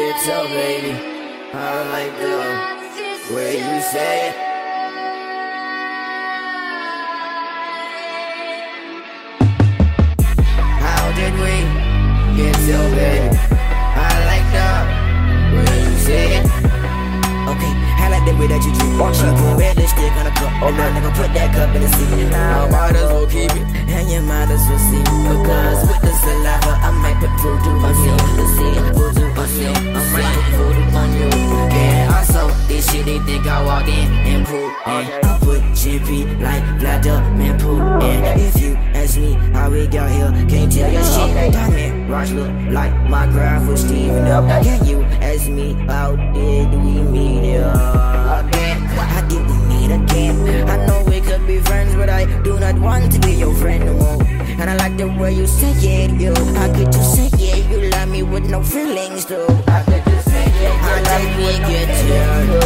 Get your baby. I like the way you say it. How did we get so baby? I like the way you say it. Okay, I like the way that you drink. She put red lipstick on a cup, and I never put that cup in the sea. I might as well keep it, and you might as well see. Because with the saliva, I might put voodoo on you. The sea, voodoo on you. I might put voodoo on you. Yeah, also, this shit they think I walked in and poop. And I put GP like Vladimir Putin. And if you ask me how we got here, can't tell you shit. Diamond Rush look like my graph was Steven up. Can you ask me how did we meet here? How did we meet again? I know we could be friends, but I do not want to be your friend no more. And I like the way you say it, yo. How could you say it? You love me with no feelings, though. How could you say it? How did we get here?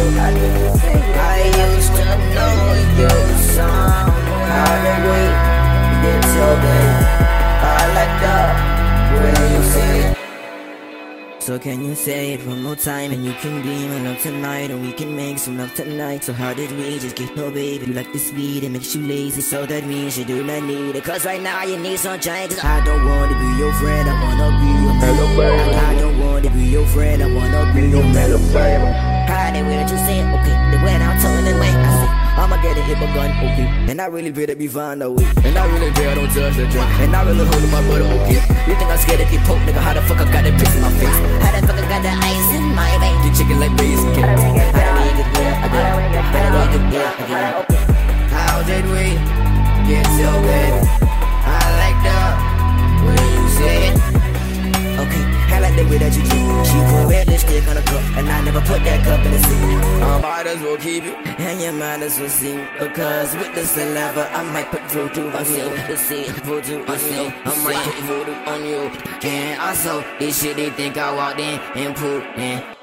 I used to know your song. How did we get so bad? I like the way you say it. So can you say it one more time? And you can be my love tonight, and we can make some love tonight. So how did we just get no baby? You like the speed, it makes you lazy, so that means you do not need it. Cause right now you need some changes. I don't wanna be your friend, I wanna be your mellow baby. I don't wanna be your friend, I wanna be your mellow baby. How the way that you say it, okay. The way that I'm telling it, wait, I say I'ma get it, hit my gun, okay. And I really better be fine, though. And I really pray I don't touch the drink. And I really hold my butter, okay. You think I'm scared to get poked, nigga? How the fuck I got that piss in my face? How the fuck I got the ice in my veins? The chicken like basic. How did we get there again? How did we get there again? How did we get so bad? I like the way you say it. Okay, I like the way that you drink. She put red lipstick on a cup, and I never put that cup in the sea. I might as well keep it, and you might as well see. Because with the saliva, I might put voodoo on you. The sea, voodoo on you. I might put voodoo on you. And also, this shit they think I walked in and pooped in.